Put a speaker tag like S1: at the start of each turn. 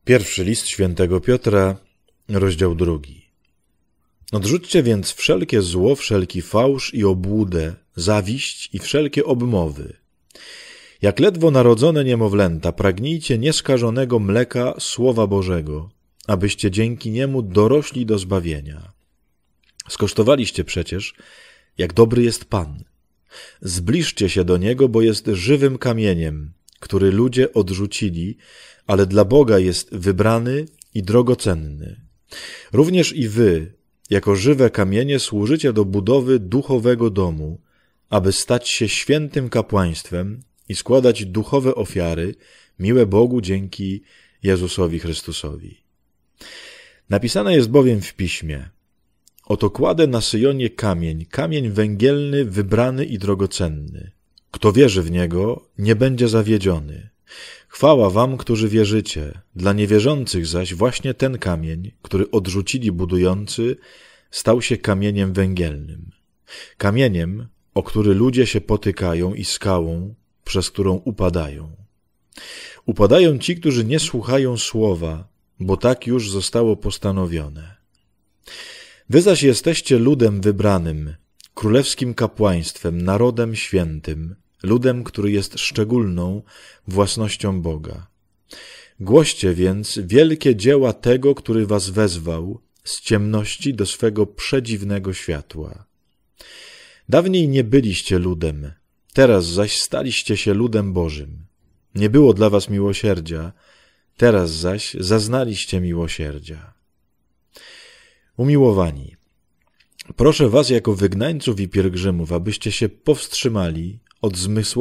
S1: Pierwszy list świętego Piotra, rozdział 2. Odrzućcie więc wszelkie zło, wszelki fałsz i obłudę, zawiść i wszelkie obmowy. Jak ledwo narodzone niemowlęta, pragnijcie nieskażonego mleka Słowa Bożego, abyście dzięki niemu dorośli do zbawienia. Skosztowaliście przecież, jak dobry jest Pan. Zbliżcie się do Niego, bo jest żywym kamieniem, który ludzie odrzucili, ale dla Boga jest wybrany i drogocenny. Również i wy, jako żywe kamienie, służycie do budowy duchowego domu, aby stać się świętym kapłaństwem i składać duchowe ofiary, miłe Bogu dzięki Jezusowi Chrystusowi. Napisane jest bowiem w Piśmie: oto kładę na Syjonie kamień, kamień węgielny, wybrany i drogocenny. Kto wierzy w Niego, nie będzie zawiedziony. Chwała wam, którzy wierzycie, dla niewierzących zaś właśnie ten kamień, który odrzucili budujący, stał się kamieniem węgielnym. Kamieniem, o który ludzie się potykają, i skałą, przez którą upadają. Upadają ci, którzy nie słuchają słowa, bo tak już zostało postanowione. Wy zaś jesteście ludem wybranym, królewskim kapłaństwem, narodem świętym, ludem, który jest szczególną własnością Boga. Głoście więc wielkie dzieła tego, który was wezwał z ciemności do swego przedziwnego światła. Dawniej nie byliście ludem, teraz zaś staliście się ludem Bożym. Nie było dla was miłosierdzia, teraz zaś zaznaliście miłosierdzia. Umiłowani, proszę was jako wygnańców i pielgrzymów, abyście się powstrzymali od zmysłu